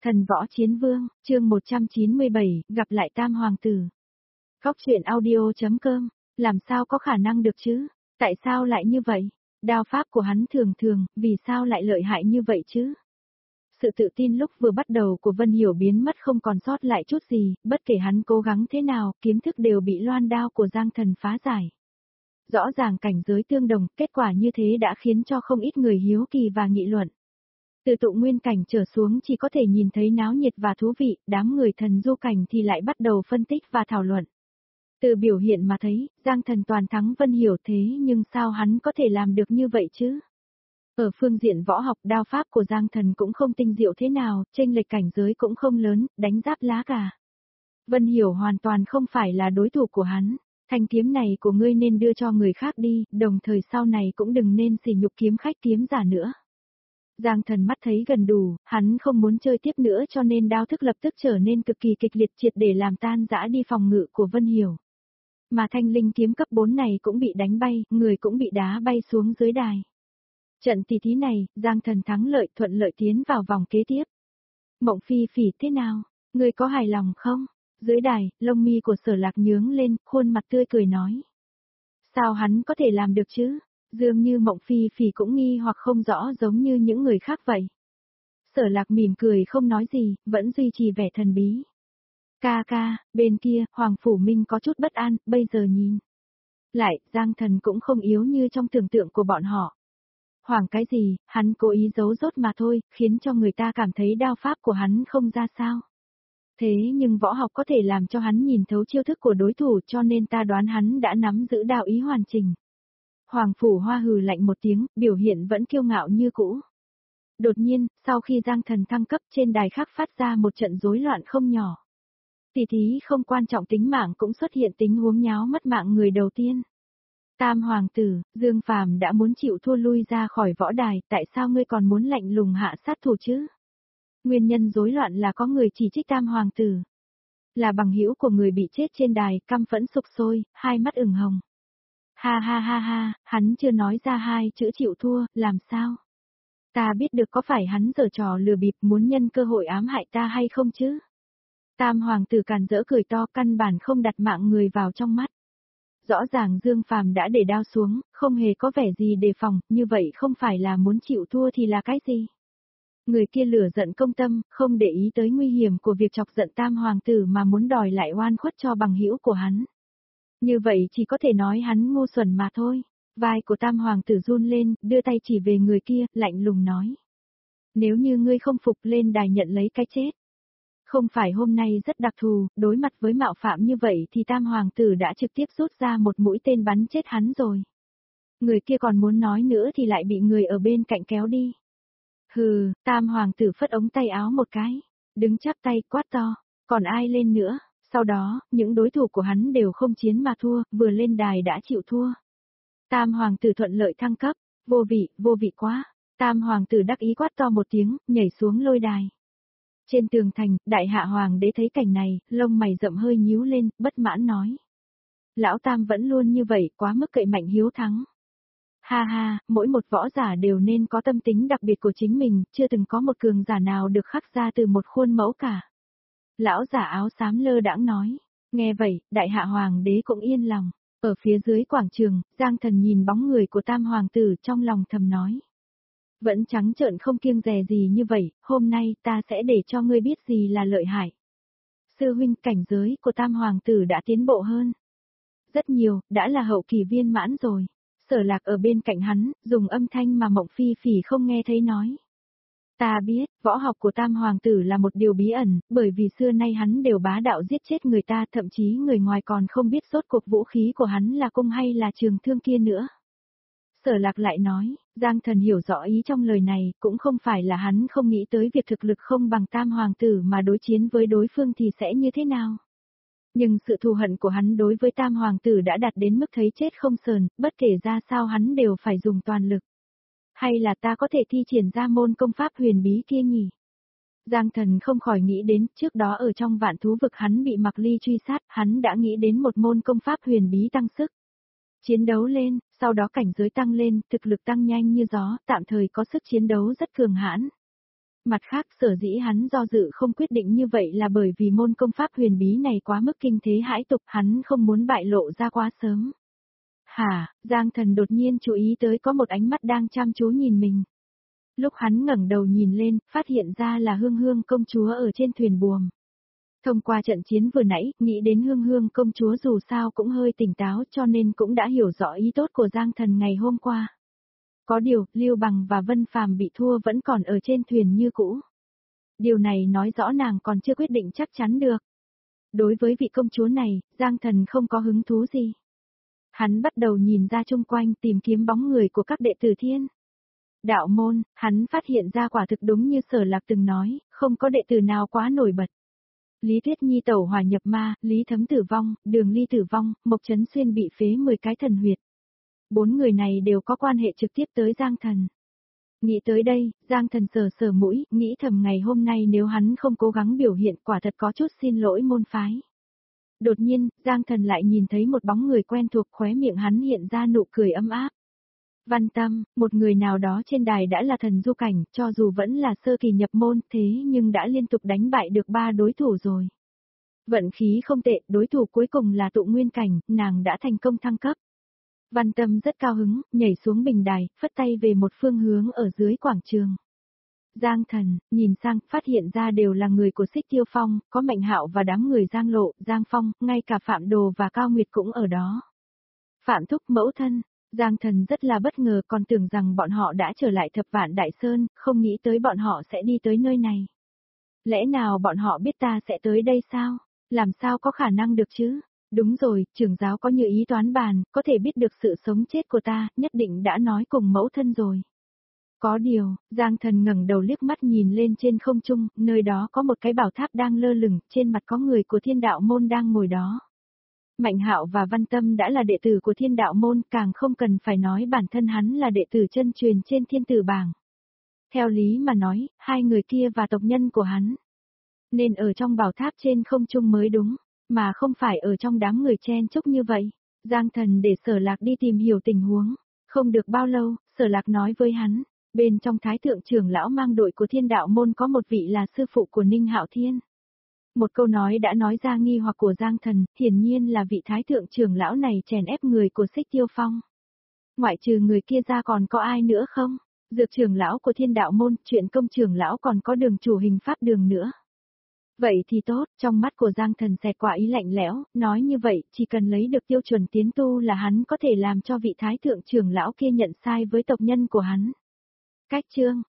Thần võ chiến vương, chương 197, gặp lại Tam Hoàng tử. Góc truyện audio.com, làm sao có khả năng được chứ? Tại sao lại như vậy? Đao pháp của hắn thường thường, vì sao lại lợi hại như vậy chứ? Sự tự tin lúc vừa bắt đầu của Vân Hiểu biến mất không còn sót lại chút gì, bất kể hắn cố gắng thế nào, kiếm thức đều bị loan đao của Giang Thần phá giải. Rõ ràng cảnh giới tương đồng, kết quả như thế đã khiến cho không ít người hiếu kỳ và nghị luận. Từ tụ nguyên cảnh trở xuống chỉ có thể nhìn thấy náo nhiệt và thú vị, đám người thần du cảnh thì lại bắt đầu phân tích và thảo luận. Từ biểu hiện mà thấy, Giang Thần toàn thắng Vân Hiểu thế nhưng sao hắn có thể làm được như vậy chứ? Ở phương diện võ học đao pháp của Giang Thần cũng không tinh diệu thế nào, chênh lệch cảnh giới cũng không lớn, đánh giáp lá cả. Vân Hiểu hoàn toàn không phải là đối thủ của hắn. Thanh kiếm này của ngươi nên đưa cho người khác đi, đồng thời sau này cũng đừng nên sỉ nhục kiếm khách kiếm giả nữa. Giang Thần mắt thấy gần đủ, hắn không muốn chơi tiếp nữa cho nên đao thức lập tức trở nên cực kỳ kịch liệt triệt để làm tan rã đi phòng ngự của Vân Hiểu. Mà thanh linh kiếm cấp 4 này cũng bị đánh bay, người cũng bị đá bay xuống dưới đài. Trận tỷ thí này, Giang Thần thắng lợi thuận lợi tiến vào vòng kế tiếp. Mộng Phi Phỉ thế nào? Ngươi có hài lòng không? Dưới đài, lông mi của Sở Lạc nhướng lên, khuôn mặt tươi cười nói. Sao hắn có thể làm được chứ? Dường như Mộng Phi Phỉ cũng nghi hoặc không rõ giống như những người khác vậy. Sở Lạc mỉm cười không nói gì, vẫn duy trì vẻ thần bí. Ca ca, bên kia, Hoàng Phủ Minh có chút bất an, bây giờ nhìn. Lại, Giang Thần cũng không yếu như trong tưởng tượng của bọn họ. Hoàng cái gì, hắn cố ý giấu rốt mà thôi, khiến cho người ta cảm thấy đao pháp của hắn không ra sao. Thế nhưng võ học có thể làm cho hắn nhìn thấu chiêu thức của đối thủ cho nên ta đoán hắn đã nắm giữ đạo ý hoàn chỉnh. Hoàng Phủ Hoa hừ lạnh một tiếng, biểu hiện vẫn kiêu ngạo như cũ. Đột nhiên, sau khi Giang Thần thăng cấp trên đài khác phát ra một trận rối loạn không nhỏ. Tỷ thí không quan trọng tính mạng cũng xuất hiện tình huống nháo mất mạng người đầu tiên. Tam Hoàng tử, Dương Phàm đã muốn chịu thua lui ra khỏi võ đài, tại sao ngươi còn muốn lạnh lùng hạ sát thủ chứ? Nguyên nhân rối loạn là có người chỉ trích Tam Hoàng tử. Là bằng hữu của người bị chết trên đài, căm phẫn sục sôi, hai mắt ửng hồng. Ha ha ha ha, hắn chưa nói ra hai chữ chịu thua, làm sao? Ta biết được có phải hắn giở trò lừa bịp muốn nhân cơ hội ám hại ta hay không chứ? Tam Hoàng tử càn rỡ cười to căn bản không đặt mạng người vào trong mắt. Rõ ràng Dương Phàm đã để đao xuống, không hề có vẻ gì đề phòng, như vậy không phải là muốn chịu thua thì là cái gì? Người kia lửa giận công tâm, không để ý tới nguy hiểm của việc chọc giận Tam Hoàng tử mà muốn đòi lại oan khuất cho bằng hữu của hắn. Như vậy chỉ có thể nói hắn ngu xuẩn mà thôi. Vai của Tam Hoàng tử run lên, đưa tay chỉ về người kia, lạnh lùng nói. Nếu như ngươi không phục lên đài nhận lấy cái chết. Không phải hôm nay rất đặc thù, đối mặt với mạo phạm như vậy thì Tam Hoàng tử đã trực tiếp rút ra một mũi tên bắn chết hắn rồi. Người kia còn muốn nói nữa thì lại bị người ở bên cạnh kéo đi. Hừ, Tam Hoàng tử phất ống tay áo một cái, đứng chắp tay quát to, còn ai lên nữa, sau đó, những đối thủ của hắn đều không chiến mà thua, vừa lên đài đã chịu thua. Tam Hoàng tử thuận lợi thăng cấp, vô vị quá, Tam Hoàng tử đắc ý quát to một tiếng, nhảy xuống lôi đài. Trên tường thành, Đại Hạ Hoàng đế thấy cảnh này, lông mày rậm hơi nhíu lên, bất mãn nói. Lão Tam vẫn luôn như vậy, quá mức cậy mạnh hiếu thắng. Ha ha, mỗi một võ giả đều nên có tâm tính đặc biệt của chính mình, chưa từng có một cường giả nào được khắc ra từ một khuôn mẫu cả. Lão giả áo xám lơ đãng nói. Nghe vậy, Đại Hạ Hoàng đế cũng yên lòng. Ở phía dưới quảng trường, Giang Thần nhìn bóng người của Tam Hoàng tử trong lòng thầm nói. Vẫn trắng trợn không kiêng dè gì như vậy, hôm nay ta sẽ để cho ngươi biết gì là lợi hại. Sư huynh, cảnh giới của Tam Hoàng tử đã tiến bộ hơn. Rất nhiều, đã là hậu kỳ viên mãn rồi. Sở Lạc ở bên cạnh hắn, dùng âm thanh mà Mộng Phi Phỉ không nghe thấy nói. Ta biết, võ học của Tam Hoàng tử là một điều bí ẩn, bởi vì xưa nay hắn đều bá đạo giết chết người ta, thậm chí người ngoài còn không biết rốt cuộc vũ khí của hắn là cung hay là trường thương kia nữa. Sở Lạc lại nói, Giang Thần hiểu rõ ý trong lời này, cũng không phải là hắn không nghĩ tới việc thực lực không bằng Tam Hoàng tử mà đối chiến với đối phương thì sẽ như thế nào. Nhưng sự thù hận của hắn đối với Tam Hoàng tử đã đạt đến mức thấy chết không sờn, bất kể ra sao hắn đều phải dùng toàn lực. Hay là ta có thể thi triển ra môn công pháp huyền bí kia nhỉ? Giang Thần không khỏi nghĩ đến, trước đó ở trong vạn thú vực hắn bị Mạc Ly truy sát, hắn đã nghĩ đến một môn công pháp huyền bí tăng sức. Chiến đấu lên, sau đó cảnh giới tăng lên, thực lực tăng nhanh như gió, tạm thời có sức chiến đấu rất cường hãn. Mặt khác sở dĩ hắn do dự không quyết định như vậy là bởi vì môn công pháp huyền bí này quá mức kinh thế hãi tục, hắn không muốn bại lộ ra quá sớm. Hả, Giang Thần đột nhiên chú ý tới có một ánh mắt đang chăm chú nhìn mình. Lúc hắn ngẩng đầu nhìn lên, phát hiện ra là Hương Hương công chúa ở trên thuyền buồm. Thông qua trận chiến vừa nãy, nghĩ đến Hương Hương công chúa dù sao cũng hơi tỉnh táo cho nên cũng đã hiểu rõ ý tốt của Giang Thần ngày hôm qua. Có điều, Lưu Bằng và Vân Phàm bị thua vẫn còn ở trên thuyền như cũ. Điều này nói rõ nàng còn chưa quyết định chắc chắn được. Đối với vị công chúa này, Giang Thần không có hứng thú gì. Hắn bắt đầu nhìn ra chung quanh tìm kiếm bóng người của các đệ tử Thiên Đạo môn, hắn phát hiện ra quả thực đúng như Sở Lạc từng nói, không có đệ tử nào quá nổi bật. Lý Tuyết Nhi tẩu hỏa nhập ma, Lý Thấm tử vong, Đường Ly tử vong, Mộc Chấn Xuyên bị phế 10 cái thần huyệt. 4 người này đều có quan hệ trực tiếp tới Giang Thần. Nghĩ tới đây, Giang Thần sờ sờ mũi, nghĩ thầm ngày hôm nay nếu hắn không cố gắng biểu hiện quả thật có chút xin lỗi môn phái. Đột nhiên, Giang Thần lại nhìn thấy một bóng người quen thuộc, khóe miệng hắn hiện ra nụ cười ấm áp. Văn Tâm, một người nào đó trên đài đã là thần du cảnh, cho dù vẫn là sơ kỳ nhập môn thế nhưng đã liên tục đánh bại được 3 đối thủ rồi. Vận khí không tệ, đối thủ cuối cùng là tụ nguyên cảnh, nàng đã thành công thăng cấp. Văn Tâm rất cao hứng, nhảy xuống bình đài, phất tay về một phương hướng ở dưới quảng trường. Giang Thần, nhìn sang, phát hiện ra đều là người của Xích Tiêu Phong, có Mạnh Hạo và đám người Giang Lộ, Giang Phong, ngay cả Phạm Đồ và Cao Nguyệt cũng ở đó. Phạm Thúc mẫu thân, Giang Thần rất là bất ngờ, còn tưởng rằng bọn họ đã trở lại Thập Vạn Đại Sơn, không nghĩ tới bọn họ sẽ đi tới nơi này. Lẽ nào bọn họ biết ta sẽ tới đây sao? Làm sao có khả năng được chứ? Đúng rồi, trưởng giáo có như ý toán bàn, có thể biết được sự sống chết của ta, nhất định đã nói cùng mẫu thân rồi. Có điều, Giang Thần ngẩng đầu liếc mắt nhìn lên trên không trung, nơi đó có một cái bảo tháp đang lơ lửng, trên mặt có người của Thiên Đạo môn đang ngồi đó. Mạnh Hạo và Văn Tâm đã là đệ tử của Thiên Đạo môn, càng không cần phải nói bản thân hắn là đệ tử chân truyền trên Thiên Tử bảng. Theo lý mà nói, hai người kia và tộc nhân của hắn nên ở trong bảo tháp trên không trung mới đúng, mà không phải ở trong đám người chen chúc như vậy. Giang Thần để Sở Lạc đi tìm hiểu tình huống, không được bao lâu, Sở Lạc nói với hắn, bên trong Thái thượng trưởng lão mang đội của Thiên Đạo môn có một vị là sư phụ của Ninh Hạo Thiên. Một câu nói đã nói ra nghi hoặc của Giang Thần, hiển nhiên là vị Thái thượng trưởng lão này chèn ép người của Xích Tiêu Phong. Ngoại trừ người kia ra còn có ai nữa không? Dược trưởng lão của Thiên Đạo môn, chuyện công trưởng lão còn có Đường chủ Hình Pháp Đường nữa. Vậy thì tốt, trong mắt của Giang Thần xẹt qua ý lạnh lẽo, nói như vậy, chỉ cần lấy được tiêu chuẩn tiến tu là hắn có thể làm cho vị Thái thượng trưởng lão kia nhận sai với tộc nhân của hắn. Cách chương